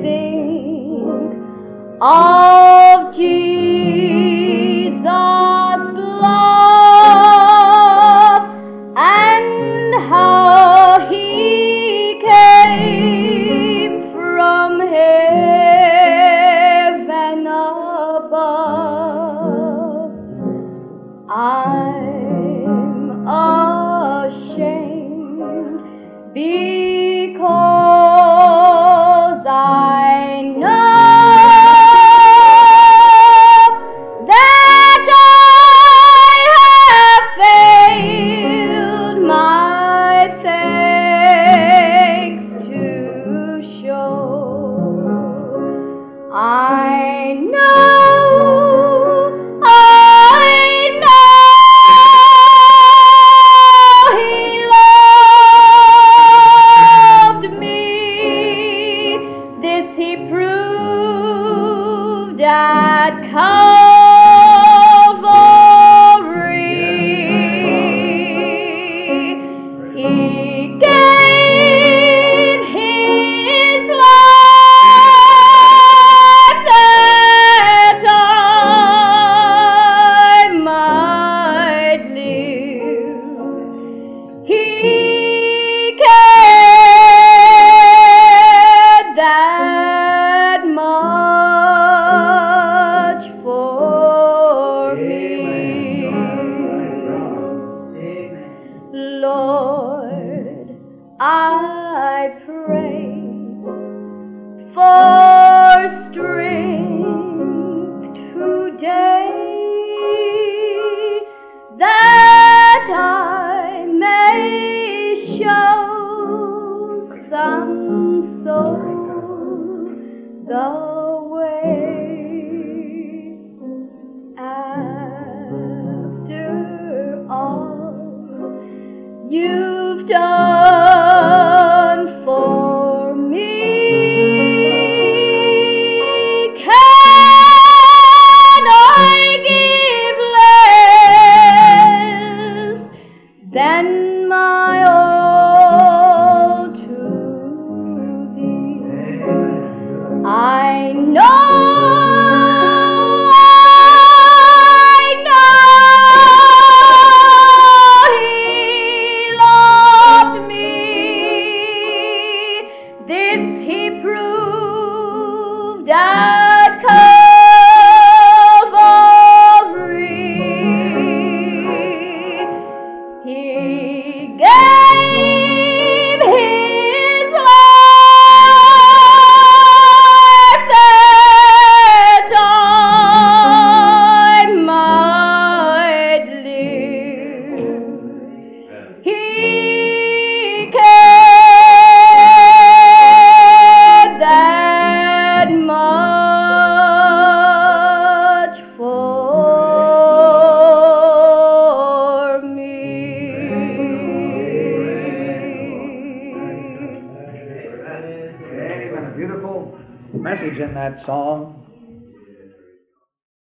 think of Jesus' love and how He came from heaven above, I'm ashamed because I know that I have failed my thanks to show. I know He proved at Calvary. He gave His life that I might live. He cared that much for me. Lord, I pray for strength today, that I may show some soul the way. After all You've done for me, can I give less than my all to Thee? I know this He proved at Calvary. He gave His life that I might live. He that much for me. Amen. A beautiful message in that song.